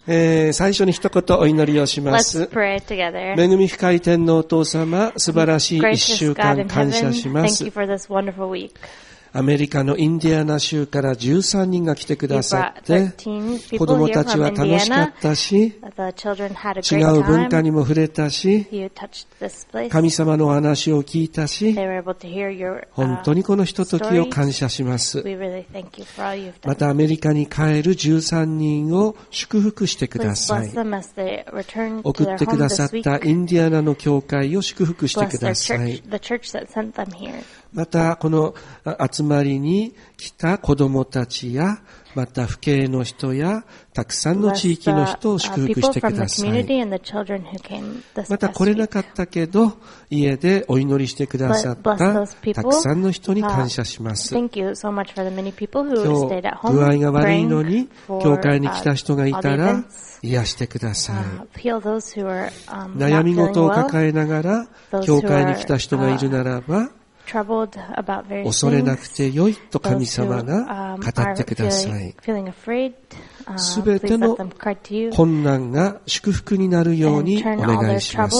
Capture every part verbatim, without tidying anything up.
えー、最初に一言お祈りをします。恵み深い天のお父様、素晴らしい一週間感謝します。アメリカのインディアナ州からじゅうさんにんが来てくださって、子供たちは楽しかったし、違う文化にも触れたし、神様のお話を聞いたし、本当にこのひとときを感謝します。またアメリカに帰るじゅうさんにんを祝福してください。送ってくださったインディアナの教会を祝福してください。またこの集まりに来た子供たちや、また父兄の人やたくさんの地域の人を祝福してください。また来れなかったけど家でお祈りしてくださったたくさんの人に感謝します。今日具合が悪いのに教会に来た人がいたら癒してください。悩み事を抱えながら教会に来た人がいるならば、恐れなくてよいと神様が語ってください。すべての困難が祝福になるようにお願いします。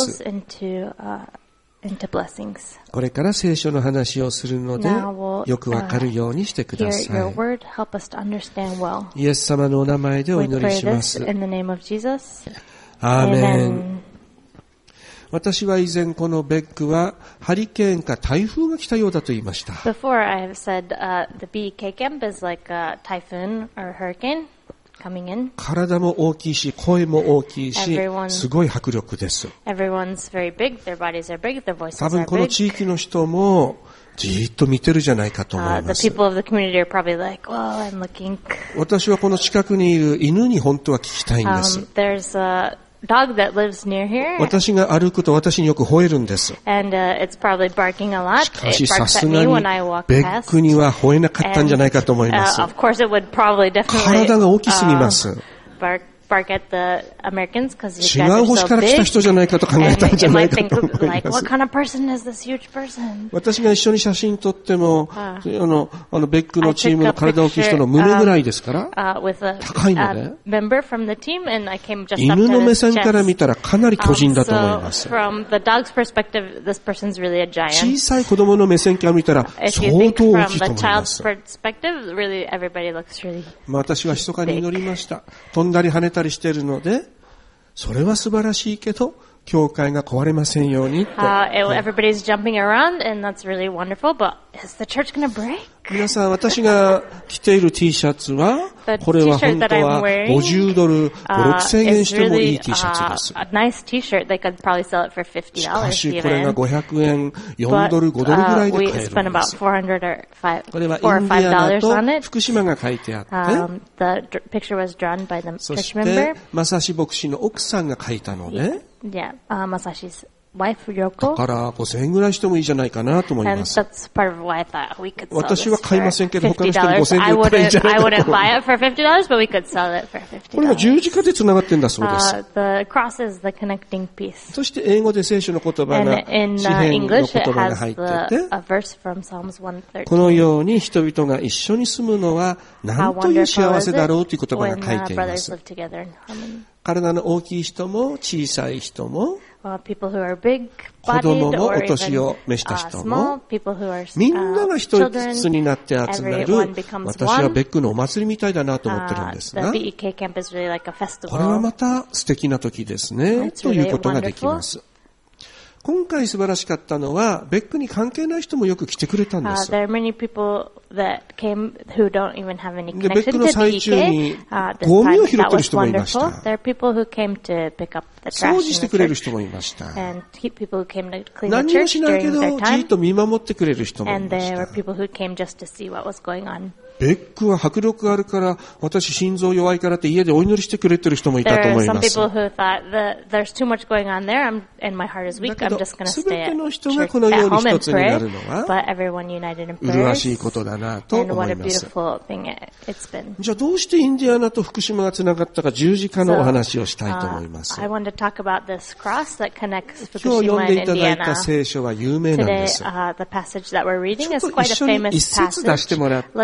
これから聖書の話をするので、よくわかるようにしてください。イエス様のお名前でお祈りします。アーメン。私は以前このベックはハリケーンか台風が来たようだと言いました。 Before I have said、uh, the B K camp is like a typhoon or hurricane coming in. 体も大きいし声も大きいし、すごい迫力です。 Everyone's very big, their bodies are big, their voices are big. 多分この地域の人もじーっと見てるじゃないかと思います。 Uh, the people of the community are probably like, well, I'm looking. 私はこの近くにいる犬に本当は聞きたいんです。 Um, there's a dog that lives near here. 私が歩くと私によく吠えるんです。 And, uh, it's probably barking a lot. しかしさすがにベックには吠えなかったんじゃないかと思います。 And, uh, of course it would probably definitely, 体が大きすぎます。 Uh, bark, bark at the Americans because you 違 guys う are 星 so から来た big. 人じゃないかと考えたんじゃないかと思い Like, ます。 what kind of person is this huge person? 私が一緒に写真撮っても、 ああの、あのベックのチームの体大きい人の胸ぐらいですから、 Uh, with a, 高いのね。 a member from the team, and I came just up 犬 to の目 his 線から chest. 見たらかなり巨人だと思い Um, ま so す。 from the dog's perspective, this person's really a 小 giant. さい子供の目線から見たら If you 相 think 当大 from きいと the 思いま child's す。 perspective, really everybody looks really. まあ私は密かに祈りました。飛んだり跳ねたりしているので、それは素晴らしいけど、教会が壊れませんようにと。 Uh, it, everybody's jumping around, and that's really wonderful, but is the church going to break? 皆さん、私が着ている T シャツは、これは本当はごじゅうドル、ご、ろくせんえんしてもいい T シャツです。 A nice T-shirt, they could probably sell it for fifty dollars. しかし、これがごひゃくえん、よんドル、ごドルぐらいで買えるんです。これはインディアナと福島が書いてあって、 um, the picture was drawn by the そ church して member. 正志牧師の奥さんが書いたので、 Yeah, uh, Masashi's wife, だ Yoko. からごせんえんぐらいしてもいいじゃないかなと思い And ます。 that's part of why I thought we could sell 私 this は買いませんけど、 for 他の人にごせんえん fifty dollars. I で売ったらいいんじゃ wouldn't, ない I かと wouldn't 思い buy ま it for fifty dollars, but we could sell it for す。 fifty これは dollars. 十字架で繋がってんだそうです Uh, the cross is the connecting piece. そして英語で聖書の言葉 And が in 詩 uh, 篇の English, 言 it 葉が has 入って the, て、 a verse from Psalms one この thirteen. ように人々が一緒に住むのは How 何という wonderful 幸 is せ it だろうという言葉 when が書い uh, ていま brothers す。 live together in harmony. 体の大きい人も小さい人も Uh, people who are big 子供 bodied も or お年 even を召した uh, 人 small も people who are みんな uh, が一つになって集める everyone becomes 私は one. ベックのお祭りみたいだなと思ってるん Uh, です the が B E K camp is really like a これは festival. また素敵な時ですね It's という really ことができます 今回素晴らしかったのはベックに関係ない人もよく来てくれたんで Uh, す there are many people that came who don't even have any でベック connection の to 最 B 中 E に K. Uh, this ゴミを time 拾っ that てる was 人もいました wonderful. There are people who came to pick up the 掃 trash 除 in して the くれる church. 人もいました And people who came to clean the 何も church しないけ during ど their じっ time. と見守ってくれる人もい And まし there were た people who came just to see what was going on. ベックは迫力があるから私心臓弱いからって家でお祈りしてくれてる人もいた There と are 思い some ます people who thought that there's too much going on there I'm, and my heart is だ weak. け I'm ど just going to す stay べて at の人が church このよ at うに home 一 and つにな pray. るのは But everyone united in 麗しい prayers. ことだなと And 思 what い a ます beautiful thing it, it's been. じゃあどうしてインディアナと福島がつながったか十字架のお話をしたいと思い Uh, ます I want to talk about this cross that connects 今日 Fukushima 読んで and いただいた Indiana. 聖書は有名なんで Today, す uh, the passage that we're reading ちょっ is と quite 一 a 緒に famous 一節出して passage. もらって Let's look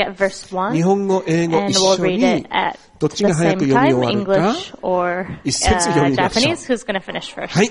at verse one, 日本語、英語 and 一 we'll 緒 read に it at どっち the が早く same 読み time, 終わるか English or 一節読 uh, みましょう。 Japanese. Who's going to finish first? はい。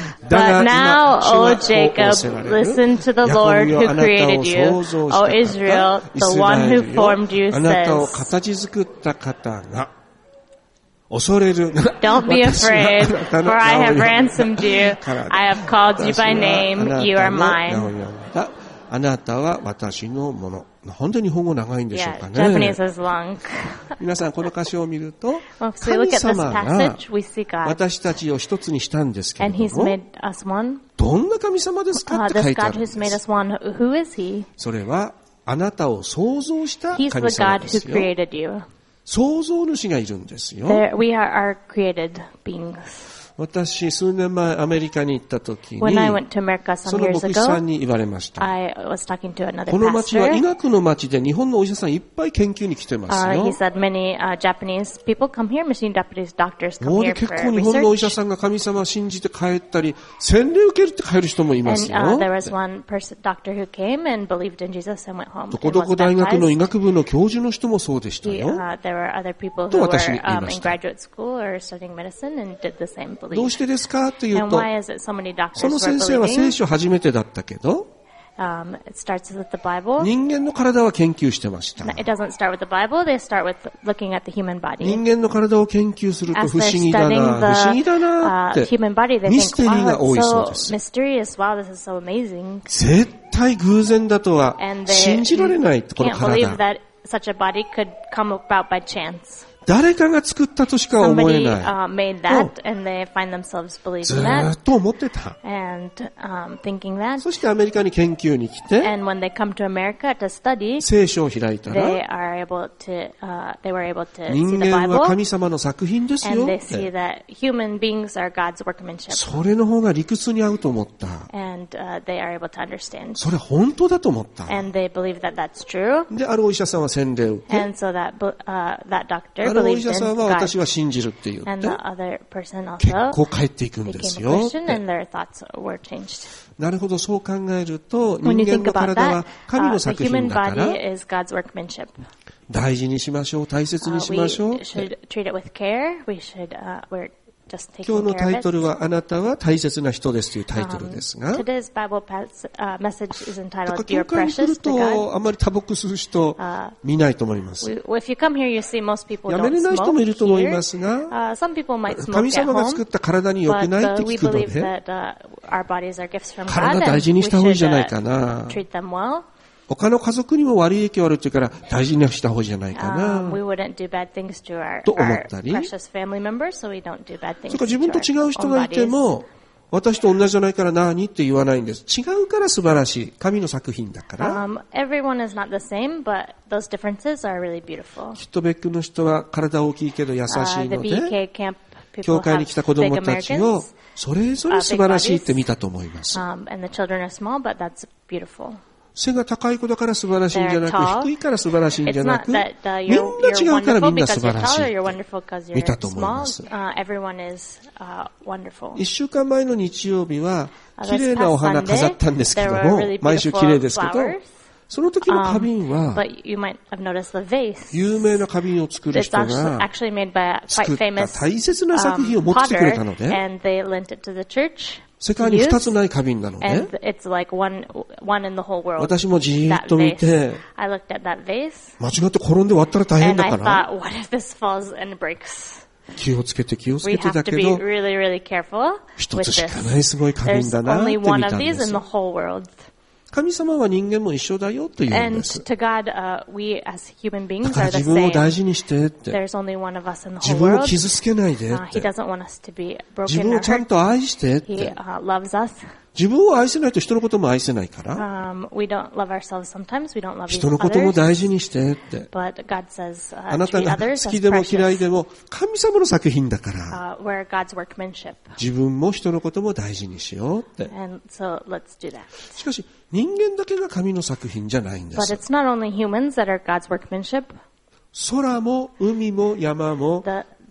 But now, O 主が Jacob, こう仰せられる listen to the ヤコブ Lord よ who あなたを created you. 創造した O 方 Israel, イ the ス one ラエ who ルよ formed you あなたを says, 形作った方が恐れる Don't be 私は afraid, あなたの for I 名を have 呼んだ ransomed you. からだ I have called you 私は by あ name. な You た are の名を mine. 呼んだあなたは私のもの。なんで日本語長いんでしょう Yeah, かね。 Japanese is long. 皆さんこの箇所を見ると Well, if we look 神 at this 様が passage, we see God. 私たちを一つにしたんですけれ And ど He's も made us one. どんな神様ですか Uh, って書 this いてあ God るんで who's made す。 us one, who is He? それはあなたを創造した神 He's 様 the God で who すよ。 created you. 創造主がいるんですよ。 There, we are our created beings. 私、数年前アメリカに行った時に、 When I went to America そ some の years 牧師さ ago, んに言われました。 I was talking to another この町は医 pastor. 学の町で日本のお医者さんいっぱい研究に来てます Uh, よ he。said many uh, Japanese people come here, many Japanese doctors も come うで here 結 for 構日本のお医者 research. さんが神様を信じて帰ったり、洗礼受けるって帰る人もいま And す uh, よ。 there was one person, doctor who came and believed in Jesus and went home どこ and どこ was 大学の医 baptized. 学部の教授の人もそうでした He, よ。 uh, there were other people と who 私に were 言い um, ま in した。 graduate school or studying medicine and did the same どう belief. してですかって言う And と、 why is it so many そ doctors の were 先生は聖 believing? 書初めてだったけど、 Um, it starts with the Bible. 人間の体は研究してました。 It doesn't start with the Bible. They start with looking at the human 人 body. 間の体を研究すると As 不 they're 思議だ studying な、不思議だ the なっ uh, て、 human body, they ミ think, ステリーが wow, 多いそう it's で so す。 mysterious. Wow, this is so amazing. 絶対偶然だとは And 信 they じられないって、この can't believe 体。 that such a body could come about by chance. 誰かが作ったとしか思え Somebody な uh, made that, and they find themselves い。ず believing ー that っと思ってた。 and um, thinking that. そしてアメリカに研究に来て、 And when they come to America to study, 聖書を開いた they ら、 are able to, uh, they were able to 人 see the 間は Bible, 神様の作品ですよ and っ they see て。 that human beings are God's workmanship, それの方が理屈に合うと思った。 and uh, they are able to understand. それ本当だと思った。 And they believe that that's true, で、あるお医者さんは洗礼を受け、 and so that bu- uh, that doctor あるお医 believed 者さん in は God, 私は信じるって言っ and て、 the other person 結 also 構帰っていくんです became a よ。 Christian, and their thoughts were changed. なるほど、そう考えると、 When 人 you 間 think の about 体は that, 神 uh, の the 作 human 品だか body ら、 is God's workmanship. 大事にしましょう、大切 Uh, にし we ましょう。 should treat it with care. We should, uh, we're just 今 taking 日の care タ of イ it. トルは、あなたは大切な人ですというタイトルですが、 Um, today's Bible pas- uh, message is だから entitled 教 "You're 会に来る Precious to God." と、あまりタバコ吸う人、見ないと思います。 We, if you come here, you see most people や don't めれない人 smoke もいると思い here. ますが、 Uh, some people might smoke 神 at 様が作っ home, た体に良く but ないっ uh, て we 聞くの believe で、 that uh, our bodies are gifts from 体 God, 大 and 事に we した方がいいん should じゃない uh, かな。 treat them well. 他の家族にも悪い影響あるっていうから大事にした方がいいんじゃないか Um, な。 we wouldn't do bad things to our, と思 our ったり、 precious family members, so we don't do bad そ things れから自 to 分と our 違う人 own がいて bodies. も、私と同じじゃないから何って言わないんです。違うから素晴らしい。神の作品だから。 Um, everyone is not the same, but those differences are really beautiful. きっとベックの人は体大きいけど優し Uh, い the の B で、 K camp 教 people 会 have に来た子 big 供たちを Americans, それぞれ素晴らしいって見たと思います。 um, and the children are small, but that's beautiful. 背が高い子だから素晴らしいんじゃな They're tall. く、低いから素晴らしいんじ It's ゃな not く、 that uh, みん you're, な you're 違うからみ wonderful んな because 素晴 you're らし tall or い you're って wonderful because 見 you're たと思いま small. す。 Uh, everyone is uh, wonderful. 一週間前の日曜日は、 Uh, 綺麗 this なお past 花飾っ Sunday, たんですけ there ど were も really、 毎週綺麗ですけど、 beautiful flowers. その時の花 Um, 瓶は、 but you might have noticed the vase. 有名な花瓶を作る It's 人 actually, が actually made by a 作 quite った famous 大切な作品を um, 持ってきてくれ potter, たので、 and they lent it to the church 世 to 界に二つ use, ない花瓶なので、 and it's like one, one in the whole world. 私もじーっ That と見 vase. て、 I looked at that vase, 間違って転んで割ったら大変 and だ I から、 thought, what if this falls and breaks? 気をつけて気をつ We けて have だ to け be ど、 really, really careful 一 with つしか this. ないすごい花瓶 There's だなって only 見 one た of んで these す in the。whole world. 神様は人間も一緒だよと言うん And です。 to God, uh, we as human だ beings から are the 自分を same. 大事にしてって。 There's only one of us in the 自 whole 分を world. 傷つけないでっ Uh, he て。 doesn't want us to be 自 broken 分 or をちゃん hurt. と愛してっ He て。 uh, loves us. 自分を愛せないと人のことも愛せないから、 Um, we don't love ourselves sometimes. We don't love 人のことも others. 大事にしてって。 But God says あ uh, なた treat が others 好 as きでも嫌い precious. でも神様の作品だから、 Uh, we're God's workmanship. 自分も人のことも大事にしようって。 And so let's do that. しかし人間だけが神の作品じゃないんで But す。 it's not only humans that are God's workmanship. 空も海も山も The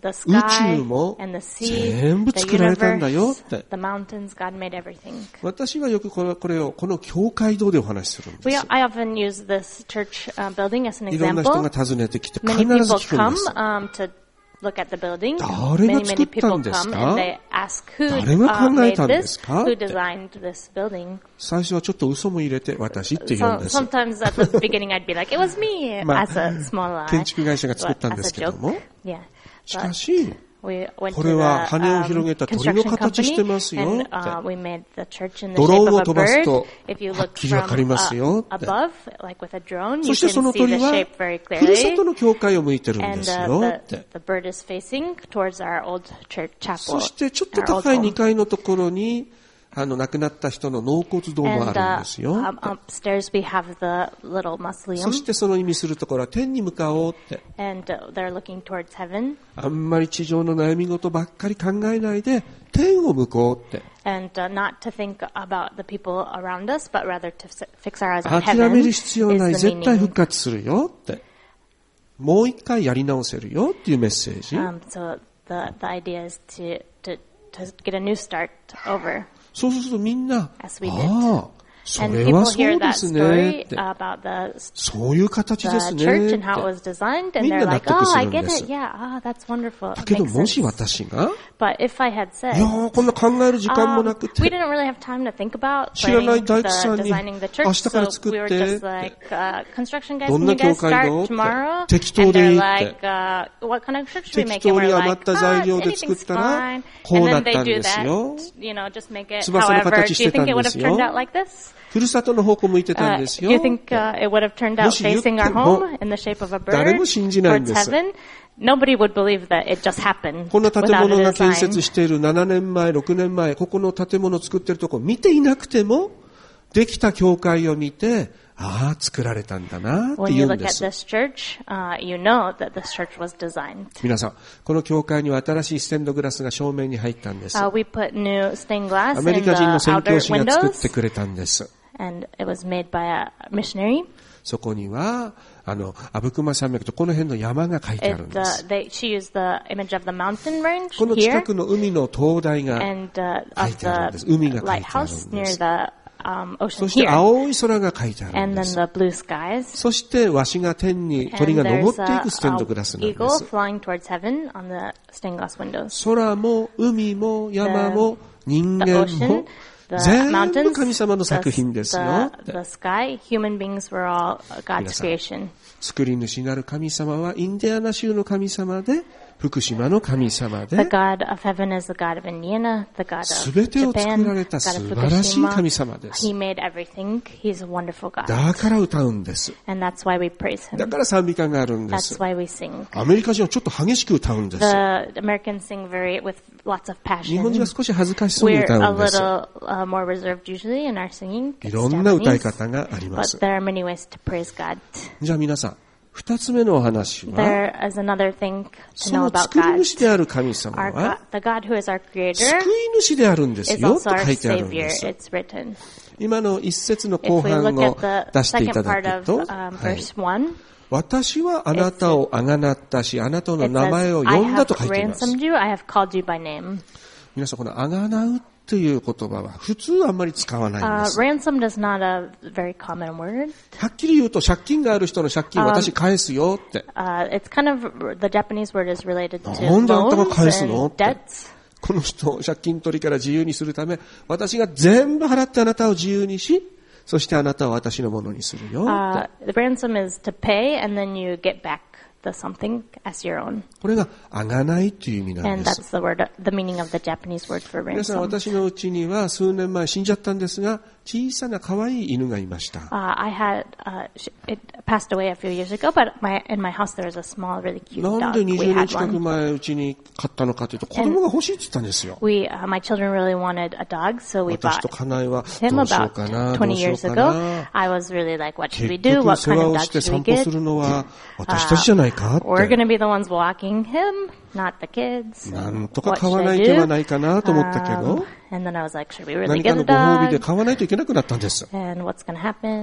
the sky 宇宙も and the sea, 全部 the 作られたんだよ universe, って。 the mountains, God made everything. 私はよくこれこれをこの教会堂でお話しするんです We, よ。 I often use this church uh, building as an いろんな人 example. が訪ねてきて必 Many ず people 聞くん come です。 um, to look at the building. 誰が Many, 作 many ったん people です come か？ and they ask who 誰が uh, 考え made たんで this, すか？ who designed this building. 最初はちょっと嘘も入れて私って言うん So です。 sometimes at the beginning I'd be like, it was me まあ as a small lie. 建築会社が作ったん But で as す a けども、 joke. Yeah. しか But し we went こ to れは the 羽を広 um, げた鳥の construction 形して company ますよ and って。 uh, we made the church in the ドローン shape を of a 飛ばす bird. と If you はっ look きりわかり from ますよ uh, って。 above, like with a drone, そ you して can その see 鳥 the は shape very ふるさ clearly. との教会を向いてるんで And す uh, よ the, って。 the bird is facing towards our old church そ chapel. してちょっと our old 高い home. にかいのところにあの亡くなった人の納骨堂もあ And るん uh, ですよ。 um, upstairs we have the little そ mausoleum. してその意味するところは天に向かおうって。 And uh, they're looking towards heaven. あんまり地上の悩み事ばっかり考えないで天を向こうって。 And uh, not to think about the people around us, but rather to s- fix our eyes on 諦 heaven め is る必要ない。 the 絶対復 meaning. 活するよって。もう一回やり直せるよっていうメッセージ。 Um, so the, the idea is to, to, to get a new start over. そうするとみんな、 As we did. ああ、そ And れ people はそ hear うで that すね story って。 about the, そういう形です the ね church って。 and how it was designed, and みんな they're 納 like, 得 oh, す I るん get です。 it. Yeah, ah, that's wonderful. だ It けど makes もし sense. 私が、 But if I had い said, やーこんな考える時間も um, なく we て、 didn't really have time to think about 知らない planning 大 the, 工さんに designing the 明 church, 日から so 作 we っ were て just like, uh, construction guys, どん can な you 教 guys 会 start のって tomorrow? 適当 And でいい they're って like, uh, what kind of church should we 適 make? 当 And に we're 余っ like, た ah, 材料で作っ anything's たら fine. こう And な then った they ん do ですよ。 that, you know, just make it 翼の however. 形 Do し you てたん think it で would す have よ。 turned out like this? ふるさとの方向向いてたん Uh, です do you よ。 think uh, it would have turned out もし言っても facing our home in the shape of a 誰 bird も信じないん towards です。 heaven? Nobody would believe that it just happened この建 without 物 a が建設 design. しているななねんまえ、ろくねんまえ、ここの建物を作っているところを見ていなくても、できた教会を見て、ああ、作られたんだなって When 言 you うん look で at す。 this church, uh, you know that this church was designed. 皆さん、この教会には新しいステンドグラスが正面に入ったんです。 Uh, we put new stained glass ア in メリカ人の the 宣 outer 教師が作って windows, くれたんです。 and it was made by a missionary. そこには、あの、阿武隈山脈とこの辺の山が書いてあるん It, で uh, す。 they, she used the image of the mountain range この近 here くの海の灯台が and uh, 書 of いてあるんです。 the 海が書いてあるん lighthouse で near す。 the um, ocean そして here, 青い空が書いてあるん and で then す。 the blue skies. そしてわしが天に And 鳥が登 there's ってい a, くステンドグラ a スなんで eagle す。 flying towards heaven on the stained glass windows. 空も海も山も人 The 間 ocean, も the 全部 mountains, 神様の the, 作品ですよ the, the sky, human beings were all God's 皆さん creation. 作り主なる神様はインディアナ州の神様で福島の神様 The で God of heaven is the God of Indiana, the God of 全てを作 Japan, られた God 素 of 晴らしい Fukushima. 神様です He made everything. He's a wonderful God. だから歌うんです And that's why we praise だ him. から賛美歌があるんで That's す why we sing. アメリカ人はちょっと激しく歌うんです The Americans sing very with lots of 日本人 passion. は少し恥ずかしそうに We're 歌 a うんです little uh, more reserved usually in our singing. い It's ろんな歌い Japanese. 方がありま But す there are many ways to praise God. じゃあ皆さん二つ目のお話は There is another thing to そ know の about 作り God. 主である神様 Our は God, the God who is our creator 救い主であるんです is よ also と our 書いてあるんで Savior. す It's written. 今の一節の後 If we 半 look を at the 出していた second だ part くと、 of um, はい、 verse one, 私はあなたをあがなったし、あなたの it 名前 says, を I 呼んだ have と書いています。 ransomed you, I have called you by name. 皆さん、このあがなうという言葉は普通あんまり使わないん Uh, です。 ransomed is not a very common word. はっきり言うと、借金がある人の借金を私返すよって。 Uh, it's kind of, the Japanese word is related to なんであんたが loans 返すの and debts. この人を借金取りから自由にするため、私が全部払ってあなたを自由にし、そしてあなたは私のものにするよって。 Uh, the ransom is to pay and then you get back the something as your own. これがあがないという意味なん And です。 that's the word, the meaning of the Japanese word for 皆さん、 ransom. 私のうちには数年前死んじゃったんですが、小さな可愛い犬がいました。 Uh, I had, uh, sh- it passed away a few years ago, but my, in my house there was a small, really cute なん dog. で We にじゅうねん had 近く one. 前うちに買ったのかというと、子供が欲しいって言ったんですよ。 We, uh, my children really wanted a dog, so we 私 bought と家内は him どうしよう about かな、ど twenty うしよう years か ago. な。 I was really like, what should we 結 do? 局 What 世 kind 話 of を dog して should we 散歩 get? するのは私たちじゃないかっ We're て。 going to be the ones walking him, not the kids. なんとか What 買 should わな I い手は do? ないかなと思ったけ Um, ど、 and then I was like, should we really 何 get か a のご褒美で dog? 買わないといけなくなったんです。 And what's going to happen?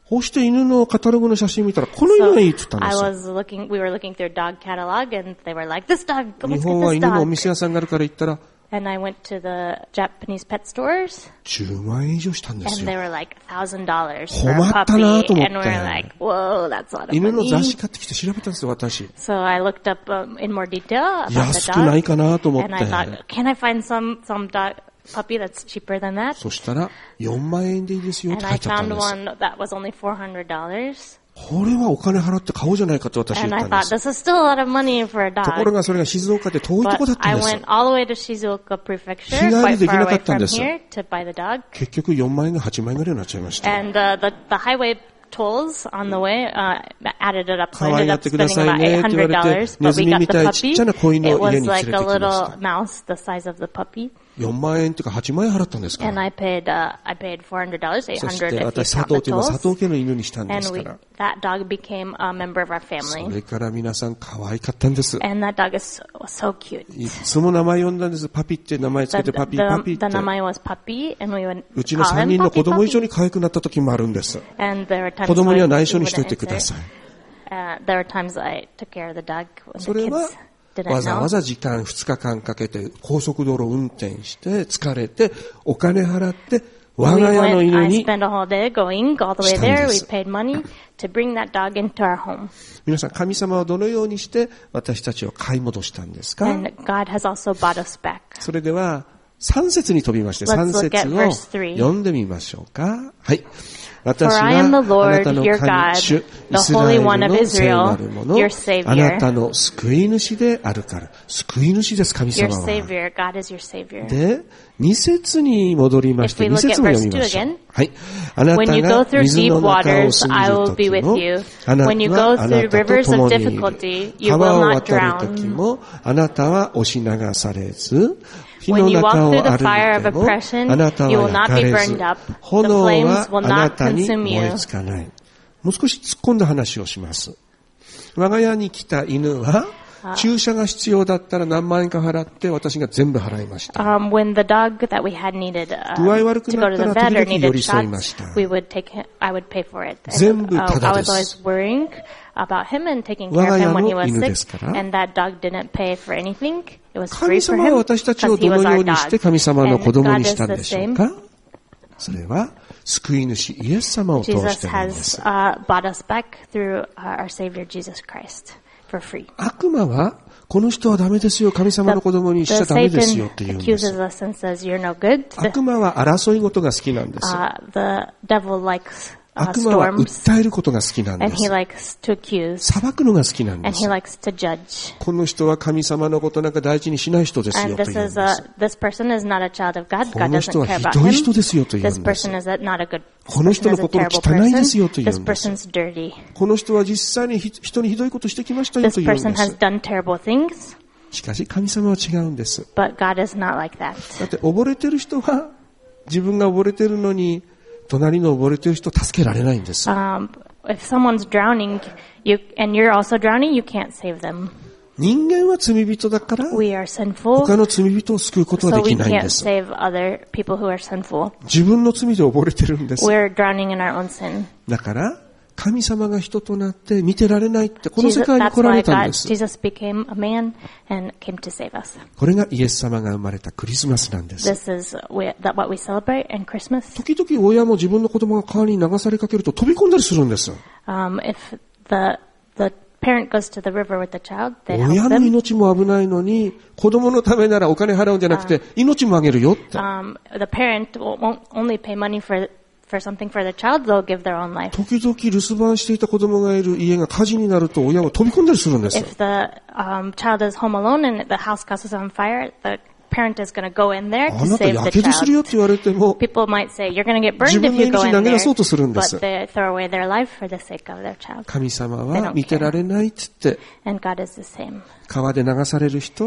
こうして犬のカタログの写真見たら、この犬がいいって言ったんですよ。 I was looking, we were looking through a dog catalog and they were like, this dog, let's get this dog. 日本は犬のお店屋さんがあるから行ったら、 And I went to the Japanese pet stores. じゅうまんえん以上したんですよ。 And they were like one thousand dollars for 困 a ったなと puppy. 思っ And て。 we're like, whoa, that's a lot of 犬の雑誌 money. 買ってきて調べたんですよ、私。 So I looked up um, in more detail about the 安くない dog. かなと思って。 And I thought, can I find some, some dog puppy that's cheaper than that? そしたら、よんまんえんでいいですよって And 書 I いてあったん found です。 one that was only four hundred dollars. これはお金払って買おうじゃないかと私言 And っ I たん thought, です。 this is still a lot of money for a ところ dog. がそれが静岡で遠いとこ But だった I んです。 went all the way to Shizuoka Prefecture, 日帰り quite でき far なか away ったん from です。 here, to buy the dog. 結局よんまんえんがはちまんえんぐらいになっちゃいました。 And uh, the, the highway tolls on the way uh, added it up. So 可 I 愛 ended がっ up てくだ spending さい about ねって言わ eight hundred れて、 dollars. ネ But ズ we ミ got み the たいちっちゃな子 puppy. 犬 It を家 was に連れ like て a きまし little た。 mouse the size of the puppy. よんまんえんっていうかはちまんえん払ったんですか And ら。 I paid, uh, I paid four hundred dollars, そし eight hundred て if you 私佐 count 藤 the というのは佐 tolls. 藤家の犬にしたんで And すか we, ら。 that dog became a member of our そ family. れから皆さん可愛かったんです。 And that dog is so, so cute. いつも名前呼んだんです。パピって名前つ The, けてパ the, ピーパピー the って。 name was Puppy, and we would うちの call さんに him んの Puppy 子供以上 Puppy. に可愛くなった時もあるんです。 And there were times 子供には when 内 he 緒にしとい wouldn't てくだ answer. さい。 Uh, there were times I took care of the dog when そ the れは kids didn't わざわ know. ざ時間ふつかかんかけて高速道路運転して疲れてお金払って我 We が家の went, 犬 I に spent a whole day going all the way したん there. で We す。 paid money to bring that dog into our home. 皆さん神様はどのようにして私たちを買い戻したんですか？ And God has also bought us back. それではさん節に飛びましてさん Let's look 節 at を verse three. 読んでみましょうか。はい。 For 私 I am the はあな Lord たの your 神 God, 主、イ the スラエ Holy ル One of の聖な Israel, るもの、 your Savior. あなたの救い主であるから。救い主です、神 Your 様は。 Savior. God is your Savior. で、に節に戻りまして、 If we に look at 節も読み verse ましょ two う again,。 はい。あなた When you go が through 水 deep の中を過 waters, ぎ I る will 時 be with も you. あなた When you は go あな through たと rivers 共 of にいる。 difficulty, you 川 will を not 渡る時 drown. もあなたは押し流されず、火 When の you 中 walk を through 歩 the fire いて of も oppression, あなた you は will 焼 not か be れず burned up. The 炎 flames は will あな not たに consume 燃え you. つかない。もう少し突っ込んだ話をします。我が家に来た犬は注射が必要だったら何万円か払って私が全部払いました。 Um, when the dog that we had needed uh, 具合悪く to な go っ to た the ら vet 時 or 々寄り needed 添いまし shots, た。 we would take him, I would pay for it. 全部 And, タ uh, ダ I で was す。 always worrying about him and taking 我 care が of 家 him の when he was 犬で sick. すから And that dog didn't pay for anything. It was 神 free for 様は him 私たちを because he ど was のよ our うにして dog. 神様の And 子供 God にし is たん the でしょう same. か？それは救い主イエス様を通 Jesus してなんで has す。 uh, bought us back through uh, our Savior Jesus Christ for free. 悪魔はこの人はダメですよ、神様の子供にしち The ゃダメですよ Satan って言うんです。 accuses us and says you're no good. 悪魔は争い事が好きなんです。 Uh, the devil likes uh, 悪魔は storms 訴えることが好きなんで and he す。 likes to accuse 裁くのが好きなんで and す he。likes to judge. この人は神様のことなんか大事にしない人ですよ And と this 言うん is で a, す。 this person is not a child of God. こ God の人 doesn't は care ひ about どい him. 人ですよと言う This んです person。is a, not a good この person 人の is a 心 terrible 汚いですよ person. と言う This んです。 person's dirty. この人は実際に人にひどいことしてきましたよ This と言うん person で has す。 done terrible things, しかし神様は違うんです。 but God is not like that. だって溺れてる人は自分が溺れてるのに隣の溺れてる人を助けられないんです。 Um, if someone's drowning, you and you're also drowning, you can't save them. 人間は罪人だから We are sinful, 他の罪人を救うことは so で we きないん can't です。 save other people who are sinful. 自分の罪で溺れてるんです。 We're drowning in our own sin. だから神様が人となって見てられないってこの Jesus, 世界に that's 来ら why れたん God, です。 Jesus became a man and came to save us. これがイエス様が生まれたクリスマスなんです。 This is we, that what we celebrate in Christmas. 時々親も自分の子供が川に流されかけると飛び込んだりするんです。 Um, if the the parent goes to the river with the child, they help 親の them. 命も危ないのに子供のためならお金払うんじゃなくて命もあげるよって。 Um, the parent won't only pay money for for something for the child; they'll give their own life. 時々留守番していた子供がいる家が火事になると親は飛び込んだりするんです。 If the um, child is home alone and the house catches on fire, the parent is going to go in there あ to なた save や the けどするよっ child. て言われても People might say you're going to get 自 burned 分 if の you go 命 in 投げ there, 出そうとするんで but す。 they throw away their life for the sake of their child. 神様は見てられないって言って And God is the same. 川で流される人、 Uh,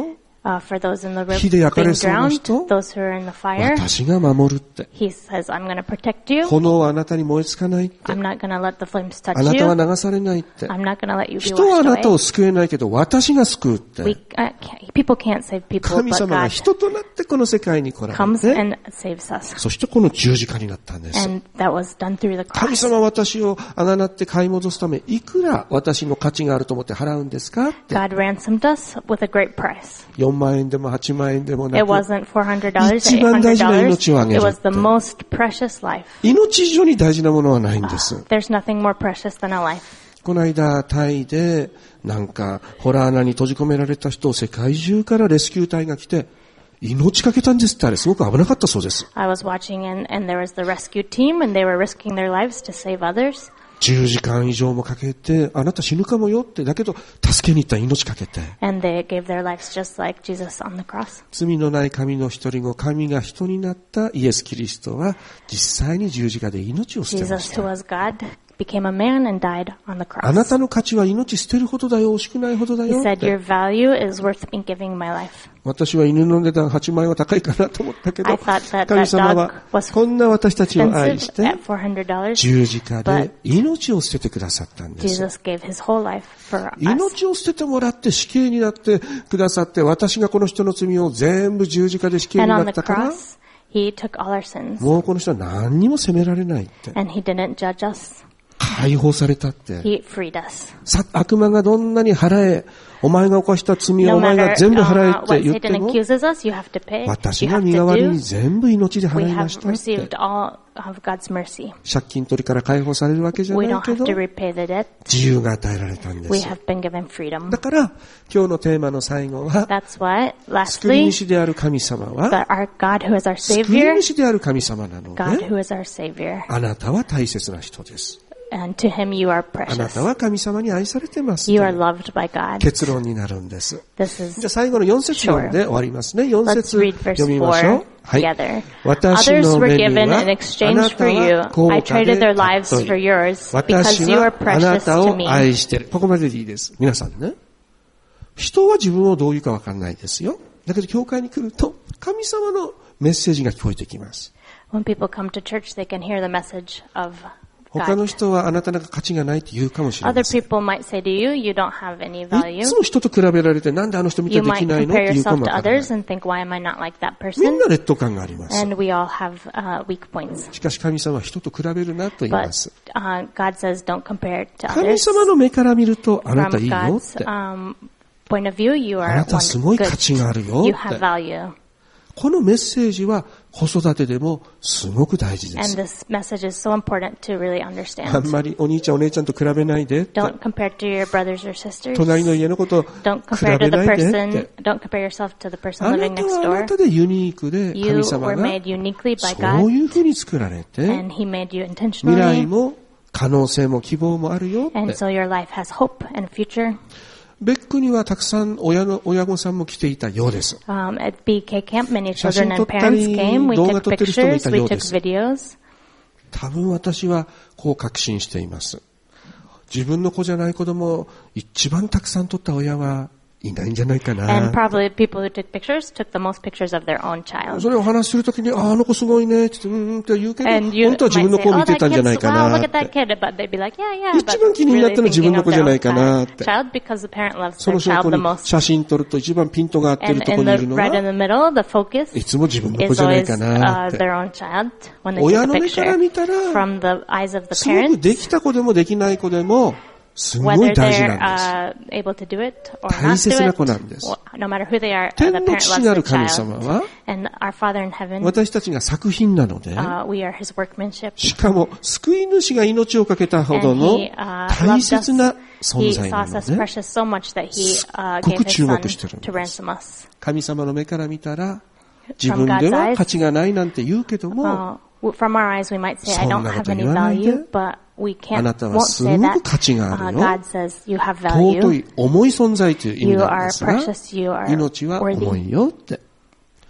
Uh, for those in the river 火で焼か being れそうな drowned, 人、 those who are in the fire, 私が守るって。 he says, I'm going to protect you. 炎はあなたに燃えつかないって。 I'm not going to let the flames touch あなた you. は流されないって。 I'm not going to let you be 人はあ washed なた away. を救えないけど、私が救うって。 We, uh, can't, people can't save people, 神 but 様が God 人となってこの世界に来られ comes て、 and saves us. そしてこの十字架になったんです。 And that was done through the 神 cross. 様は私をあがなって買い戻すため、いくら私の価値があると思って払うんですかって。 God ransomed us with a great price. よんまんえんでもはちまんえんでもな It く、 wasn't four hundred dollars, 一番大事な eight hundred dollars. 命をあげる It って。 was the most precious life. 命以上に大事なものはないんです。 There's nothing more precious than a life. この間、タイで、なんか、ホラー穴に閉じ込められた人を世界中からレスキュー隊が来て、命かけたんですって。あれ、すごく危なかったそうです。 I was watching and, and there was the rescue team and they were risking their lives to save others. じゅうじかん以上もかけて、あなた死ぬかもよって、だけど、助けに行った命かけて。 And they gave their lives just like Jesus on the cross. 罪のない神の一人子、神が人になったイエス・キリストは、実際に十字架で命を捨てまし Jesus, who た。 was God, became a man and died on the あな cross. たの価値は命捨てるほどだよ、惜しくないほどだ He よっ said, て。 your value is worth me giving my life. 私は犬の値段はちまんえんは高いかなと思ったけ I ど、 thought that 神 that 様 dog は was こんな私たちを愛し expensive て、 at four hundred dollars. 十字架で命を捨ててくださったんです。 Jesus gave his whole life for us. 命を捨ててもらって死刑になってくださって、私がこの人の罪を全部十字架で死刑に And な on っ the たから、 cross, he took all our sins. もうこの人は何にも責められないって。 And he didn't judge us. 解放されたって。 He freed us. さ悪魔がどんなに払え、お前が犯した罪を No お前 matter が全部払え uh, って what 言って Satan も、 accuses us, you have to pay. 私 You が have 身代わり to に do. 全部命で We 払いま have したって。 received all of God's mercy. 借金取りから解放されるわけじゃ We ない don't け have ど、 to repay the debt. 自由が与えられたんで We す。 have been given freedom. だから、今日のテーマの最後は、 That's why, 救い lastly, 主である神様は、 that our God who is our 救い Savior, 主である神様なの God で、 who is our Savior, あなたは大切な人です。 and to Him you are あな precious. たは神様に愛されてます。 You are loved by God. 結論になるんです。 This is じゃあ最後のよん節読んで終わりますね。よん Let's 節 read verse 読みましょ four う。はい。 together. 私 Others の were 目に given は in あ exchange な for た you. は高 I 価で traded their 尊 lives い for yours 私 because you は are あな precious た to を me. 愛している。ここまででいいです。皆さんね。人は自分をどういうかわかんないですよ。だけど教会に来ると神様のメッセージが聞こえてきます。 When people come to church, they can hear the message of 他の God. 人はあなたなんか価値がないって言うかもしれま Other せん。 people might say to you, you don't have any い value. つも人と比べられてなんであの人みたい You にでき might ないのっ compare て言うか yourself も to わからない。 others and think, why am I not like that みん person? な劣等感があります。 And we all have uh, weak points. しかし神様は人と比べるなと言いま But す。 uh, God says, don't compare it to 神 others. 様の目から見るとあなたい From いよっ God's て。 um, point of view, you あ are なた one すごい good. 価値があるよ You っ have て。 value. このメッセージは子育てでもすごく大事で And す。 this message is so important to really あん understand. まりお兄ちゃんお姉ちゃんと比べないでって。 Don't compare to your brothers or sisters. 隣の家のこと比 Don't べ compare to the ないでっ person. て。 Don't compare yourself to the person あな living た next はあな door. たでユニークで You 神様 were が made uniquely by そう God, いうふうに作られて and He made you 未来 intentionally. も可能性も希望もあるよっ And て。 so your life has hope and future. ベックにはたくさん親の親御さんも来ていたようです。 Um, at B K Camp, many 写真 children 撮 and ったり parents came. We 動画 took 撮ってる人もい pictures. た We ようで took す。 videos. 多分私はこう確信しています。自分の子じゃない子供を一番たくさん撮った親はいないんじゃないか And な。 probably people who took pictures took the most pictures of their own child. それをお話しするときに、あ、あの子すごいねって言って、うんうんって言うけど、 And you 本当は自分 might の say, 子を oh, 見て that たんじゃない kid's, か wow, な look っ at that て。 kid. But they'd be like, yeah, yeah. 一 But 番気にな really ったのは自分 thinking の of 子じゃ their な own いかなっ child, て。 child because the parent loves そ their の証 child 拠 the に most. 写真撮ると一番ピントが合ってる And とこ in ろにい the るの right は、 in the middle, the focus いつも自分の子 is じゃない always かな uh, って。 their own child when they 親 take の a 目から picture. 見たら、 From the eyes of the すごくで parents, きた子でもできない子でも、すご whether い大事 they're なんです。 uh, able to do it or 大 not 切な do 子 it, なんです。 or no matter who they are, 天 the の parent 父 loves なる the 神様 child. は、 And our Father in heaven, 私たちが作品なので、 uh, we are His workmanship. しかも救い主が命をかけたほど And の He uh, 大 loved us. 切な存 He 在 saw な us の as で、 precious so much that He uh, すっごく gave His 注 Son 目してるんです。 to ransom us. 神様の目から見たら、自分では価値がないなんて言うけども、 Uh, from our eyes, we might say, I そん don't なこ have と any 言わないで。 value, but we あ can't, なた won't はす say ご that. く価値があ Uh, るよ。 God says, you have 尊 value. い、重い存在という意味 You なん are ですが、 precious, you are 命は重 worthy. いよって。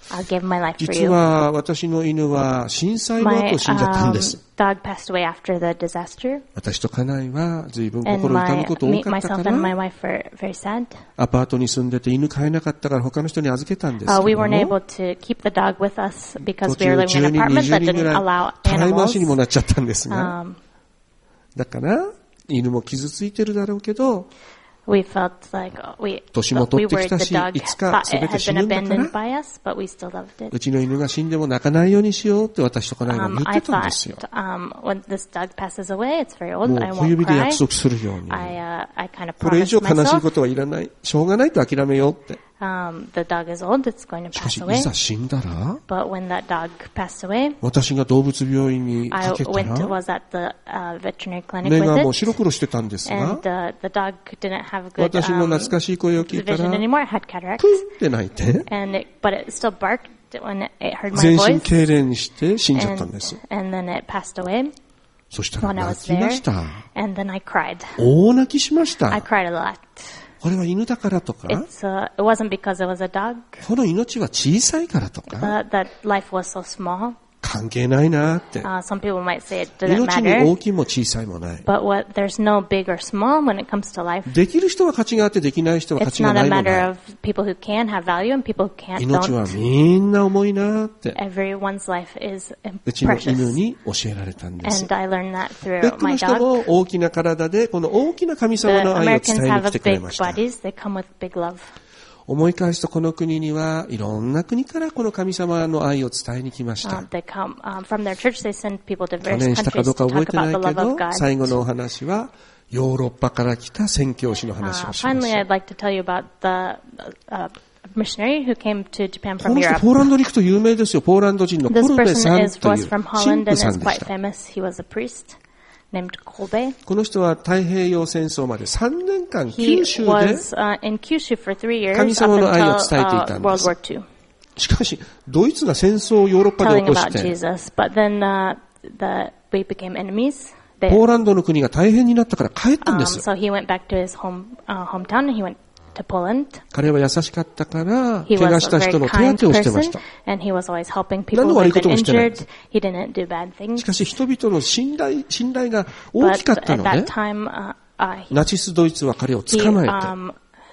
I'll give my life for 実 you. は私の犬は震災の My 後死んじゃったんで um, す。 dog passed away after the disaster, 私と家内は随分 and 心痛 my むこと多 me, かったか myself and my ら、 wife were very sad. アパートに住んでて犬飼えなかったから他の人に預けたんです Uh, け we ど weren't も、 able to keep the dog with us 途 because we 中 were living in 10 an 人、 apartment 20 that 人ぐ didn't らい allow たらい回 animals. しにもなっちゃったんですが、 Um, だから犬も傷ついてるだろうけど、 we felt like we, 年も取 we って were きた the し、 dog いつか thought 全 it て had 死 been ぬんだか abandoned ら、 by us, but we still loved う it. ちの犬が死んでも泣かないようにしようって私と家内が Um, 言っ I てたんですよ。 thought um, when this dog passes away, it's very old. も I う小 won't 指で cry. 約束するように。 I uh, I kind of これ以 promised 上悲しい myself. ことはいらない。しょうがないと諦めようって。 Um, the dog is old. It's going to しかし pass い away. ざ死んだら、 But when that dog passed away, 私が動物病院に I かけた went to, ら、 was at the uh, veterinary clinic 目がもう with 白 it, 黒してたんですが、 and uh, the dog didn't have good 私の um, 懐かしい声を聞いた vision ら、 anymore. It had cataracts, プーって泣いて、 and it, but it still barked when it, it heard my 全身 voice, 痙攣して死んじゃったん and, です。 and then it passed away そしたら when I 泣 was きま there, した。 and then I cried. 大泣きしまし I た。 cried a lot. これは犬だからとか、 It's uh, it wasn't because it was a dog. この命は小さいからとか、 Uh, that life was so small. 関係ないなって。 Uh, some people might say it didn't 命に matter. 大きいも小さいもない。 But what, there's no big or small when it comes to life. できる人は価値があってできない人は価 It's 値が not な a いもな matter い。 of people who can have value and people who can't 命は don't. みんな重いなって、 Everyone's life is うちの precious. 犬に教えられたんです。 And I learned that ベッ through クの my 人 dog. も大きな体で、この大きな神 The 様の愛を Americans 伝えに have 来 a てくれ big ました。 bodies. They come with big love. 思い返すとこの国にはいろんな国からこの神様の愛を伝えに来まし Um, た。 they come um, from their church. They send people to 去 various 年したか countries どうか to 覚え talk てな about い the け love of ど、 God. 最後のお話はヨーロッパから来た宣教師の話 Uh, をしま finally, す。 I'd like to tell you about the uh, missionary who came to Japan こ from の人 Europe. ポーランドに行くと有名ですよ。ポーランド人のコ This ルベさ person ん is とい was う from 神 Holland 父 and さ is んでし quite た。 famous. He was a priest named Kolbe. この人は太平洋戦争までさんねんかん He 九州で、 was uh, in Kyushu for three years 神 up 様の愛を until 伝えていたん uh, です World War Two, しかしドイツが戦争をヨーロッパで telling 起こし about て、 Jesus. But then uh, the we became enemies. They, ポーランドの国が大変になったから帰ったん um, です。 so he went back to his home uh, hometown and he went to Poland. 彼は優しかったから He 怪我 was し a た very 人の手 kind 当てをしてまし person た。 and he was always helping 何 people の who 悪い had こと been もしてない injured. He didn't do bad し things. かし人々の信頼、信頼が大き But かったの at で that、time, uh, uh, ナチスドイツは彼を he, 捕まえて、 um,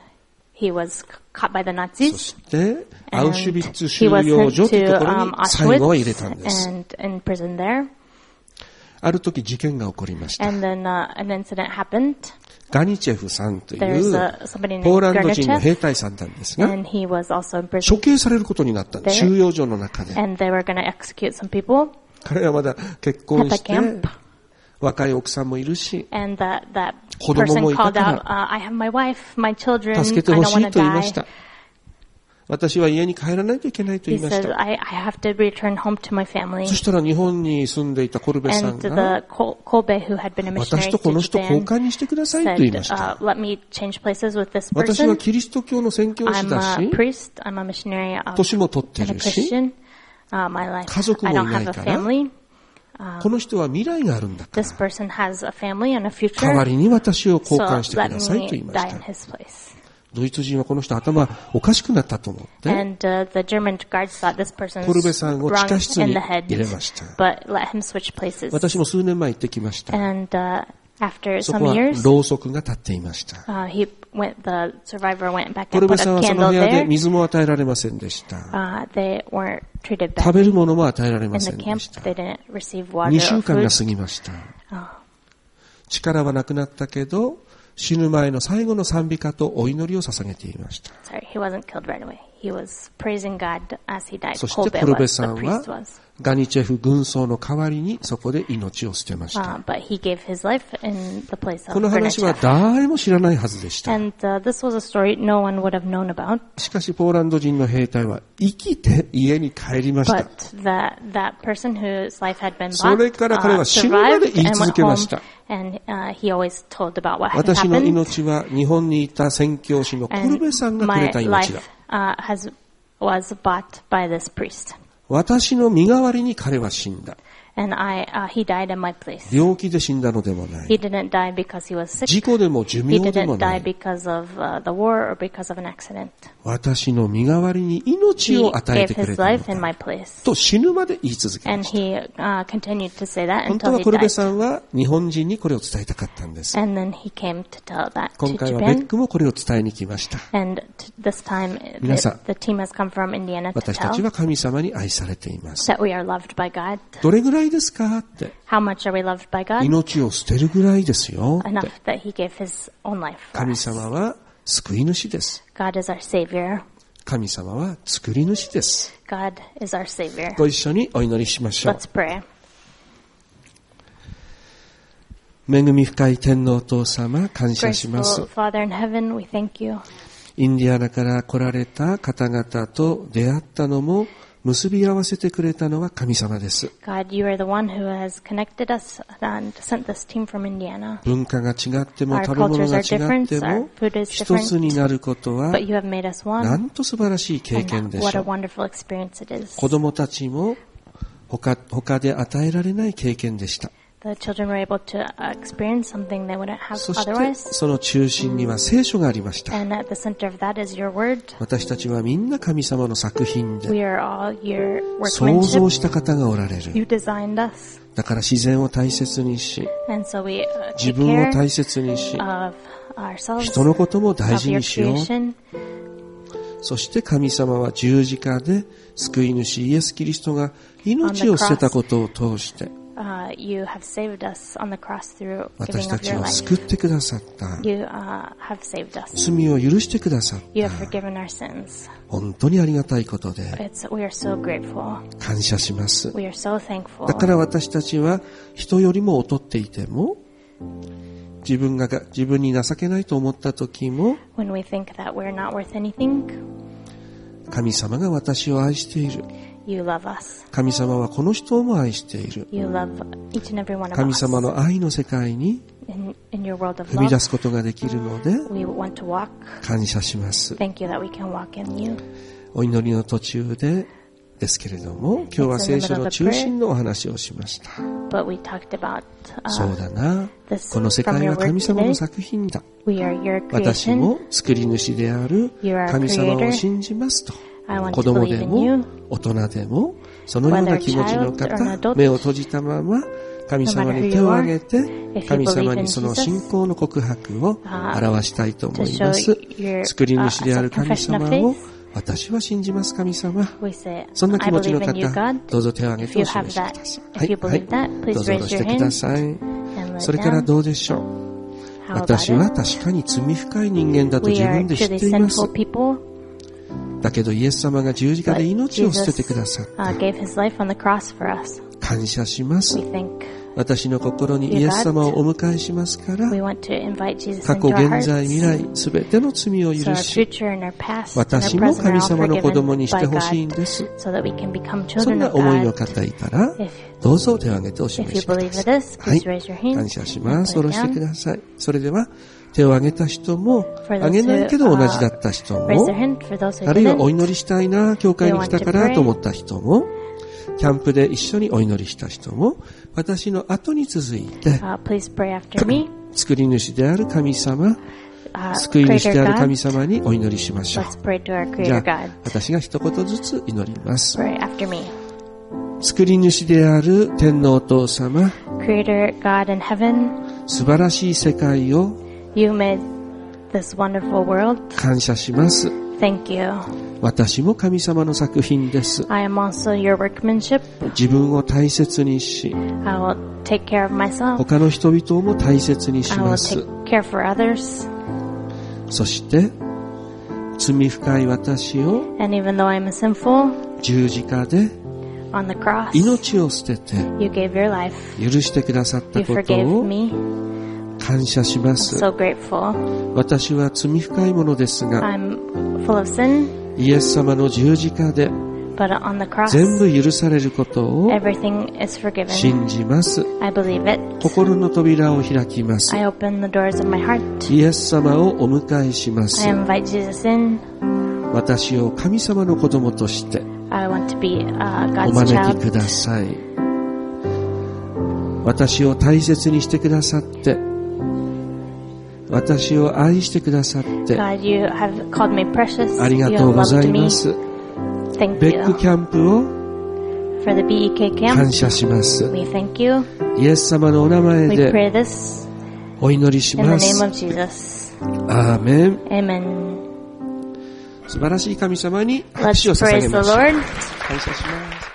he was caught by the そ Nazis. してアウ And シュビッツ he 収 was 容 sent 所という to ところ um, に最後は入れ Auschwitz たんです。 and in prison there. ある時事件が起こりました。 And then uh, an incident happened. ガニチェフさんとい There's う uh, somebody ポー named ランド人の Gorbachev, 兵隊さんなんですが、 and he was also in 処 prison. 刑されることになったんです。 There 収容所の中で。 And they were going to execute some people 彼はまだ結婚 at the して、 camp. 若い奥さんもいるし、 And that, that 子供も person いた called から out, uh, I have my wife, my children, I 助けて don't ほし want い to と言いまし die. た。私は家に帰らないといけないと He 言いまし says, た。 I, I have to return home to my family. そしたら日本に住んでいたコルベさん And が、 the Kol- Kolbe, who had been a 私 missionary とこ to の人交 Japan, 換にしてくださいと言い said, ました。 uh, let me change places with this 私は person. キリスト教の宣教師 I'm だ a し、 priest, I'm a missionary of, 年も取って and a るし、 Christian. Uh, my life, 家族も I い don't ない have a から family. この人は未来があるんだか This ら、 person has a family and a 代わ future. りに私を交 So 換してく let ださいと言い me まし die in た。 his place. ドイツ人はこの人頭おかしくなったと思って、 And uh, the German guards thought this person's コルベさんを地下室 wrong in に the head, 入れました。 but let him switch places. 私も数年前行ってきました。 And uh, after そ some こは years, ろうそくが立っていました。 uh, he went. The survivor went back コ and ルベ put さん a はその candle 部屋で there. 水も与えられませんでした。 Uh, they weren't treated 食べ badly るものも与えられ in ま the せんで camp. した。 They didn't receive water に or 週間 food. が過ぎました。 Uh, 力はなくなったけど、死ぬ前の最後の賛美歌とお祈りを捧げていました。 sorry, he wasn't killed right away. He was praising God as he died. そして Kolbe コルベ was, さ the ん priest は was. ガニチェフ軍曹の代わりにそこで命を捨てました。 Uh, but he gave his life in the place こ of の話は Gorbachev. 誰も知らないはずでした。 And uh, this was a story no one would have known about. しかしポーランド人の兵隊は生きて家に帰りました。 But that that person whose life had been それ bought から彼 uh, は死ぬまで survived 言い and 続 went けま home, した。 and uh, he always told about what had 私の happened. 命は日本にいた宣教師のコルベさん And がくれ my た命だ。 life uh, has was bought by this priest. 私の身代わりに彼は死んだ。 And I, uh, he died in my place. 病気で死んだのでもない。 He didn't die because he was sick. 事故でも寿命でもない。 He didn't die because of、uh, the war or because of an accident. 私の身代わりに命を与えてくれたのだ。と死ぬまで言い続けました。 And he, uh, continued to say that 本当 until は he コルベ died. さんは日本人にこれを伝えたかったんです。 And then he came to tell that 今 to 回はベッ Japan. クもこれを伝えに来ました。 And t- this time, 皆さん、 the, the team has come from Indiana to 私たち tell は神様に愛されています。 that we are loved by God. どれぐらいですかって。 How much are we loved by God? 命を捨てるぐらいですよって。 Enough that he gave his own life for 神 us. 様は救い主です。 God is our Savior. 神様は作り主です。 God is our Savior. ご一緒にお祈りしましょう。 Let's pray. 恵み深い天皇お父様、感謝します。 Graceful Father in heaven, we thank you. インディアナから来られた方々と出会ったのも、結び合わせてくれたのは神様です。 God, you are the one who has connected us and sent this team from Indiana. 文化が違っても、 Our 食べ物 cultures が are 違って different, our も、 food is 一つに different, なることは、 but you have made us な one. んと素晴らしい経験で And し what ょ a う。 wonderful experience it is. 子供たちも他、他で与えられない経験でした。 The children were able to uh, experience something they wouldn't have そして、 otherwise. その中心には聖書がありました。 And at the center of that is your word. 私たちはみんな神様の作品 We で、 are all your 創造 workmanship. した方がおられ You る。 designed us. だから自然を大切にし、 And so we uh, 自 take 分を care 大切にし、 of ourselves, 人のことも大 of 事 your にしよう。 creation. そして神様は十字架で救い主イエス・キリストが命を捨てたことを通して、 Uh, you have saved us on the cross through 私 giving た of ち your を life. 救ってくださった。 You uh, have saved us. 罪を許してくださっ You た。 have forgiven our sins. 本当にありがたいことで It's, we are so grateful. 感謝します。 We are so thankful. だから私たちは人よりも劣っていても、自分が自分に情けないと思った時も、 When we think that we're not worth anything, 神様が私を愛している。 you love us. 神様はこの人をも愛している。 You love each and every one of 神 us. 様の愛の世界に In, in your world of 踏み出 love, すことができるので we want to walk. 感謝します。 Thank you that we can walk in you. お祈りの途中でですけれども、今日は聖書の中心のお話をしました。 But we talked about, uh, そうだな。 this この世界 from は your 神 word 様の today. 作品だ。 We are your 私 creation. も作り主である You are a 神様を creator. 信じますと。 I want 子 to 供 believe で in も you. 大人でもそのような気持ちの Whether a child or 方 an adult, 目を閉じたまま神様に手を挙げて no matter who you are, 神様 if you believe に in その Jesus, 信仰の告白を表したいと思いま to す show your, 作り主である uh, 神様 confession を of faith. 私は信じます神様 We say, そんな気 I 持ちの believe in you, 方 God. どうぞ手を挙げ If て you お示 have しく that, ださい if you はい、 believe that, はい、 please どうぞ下ろ raise し your てくだ hand さい and let それから down. どうでしょう How 私 about は it? 確かに罪深い人間だと We 自 are 分で知っ truly ています sinful people, だけどイエス様が十字架 but で命を捨てて Jesus くださっ uh, た gave his life on the cross for us. 感謝します We think 私の心にイエス様をお迎えしますから we want to invite Jesus 過去 into our 現在 hearts. 未来すべての罪を So 許 our し future and our past and 私 our も present are 神 all 様の子供に forgiven して by ほしいん God, です so that we can become そん children な of 思いの God. 方いたら If, どうぞ手を挙げてお if 示 you しくだ believe さい this, はい please raise your hand 感謝し and ま put す it 下ろしてく down. ださいそれでは手を挙げた人も For 挙げ those ないけ who ど同じ uh, だった人 raise も their hand, for those who あるいはお didn't, 祈りしたいな教会に来たからと思った人もキャンプで一緒にお祈りした人も私の後に続いて uh, please pray after me. 作り主である神様 Uh, 救い主で Creator ある神 God, 様にお祈りしましょう let's pray to our じゃ Creator あ God. 私が一言ずつ祈ります Pray after me. 作り主である天皇お父様 Creator God in heaven, 素晴らしい世界を you made this wonderful world. 感謝します Thank you. 私も神様の作品です I am also your workmanship. 自分を大切にし I will take care of myself. 他の人々も大切にし I ま will す take care for others. そして罪深い私を And even though I'm sinful, 十字架で on the cross, 命を捨てて you gave your life. 許してくださった You こと forgave を me. 感謝しま I'm す so grateful. 私は罪深いものですが I'm full of sin, イエス様の十字架で but on the cross, 全部許されることを everything is forgiven. 信じます I believe it. 心の扉を開きます I open the doors of my heart. イエス様をお迎えしま I す invite Jesus in. 私を神様の子供として I want to be uh, お God's 招き child. ください私を大切にしてくださって、私を愛してくださって、 God, you have called me precious. ありがとうございます。 Thank you. ベックキャンプを For the ビーイーケー camp. 感謝します。 We thank you. イエス様のお名前 We で pray this お祈りし in ま the す。 name of Jesus. アーメン。 Amen. 素晴らしい神様に拍手を Let's 捧げ praise ま the しょう。 Lord. 感謝します。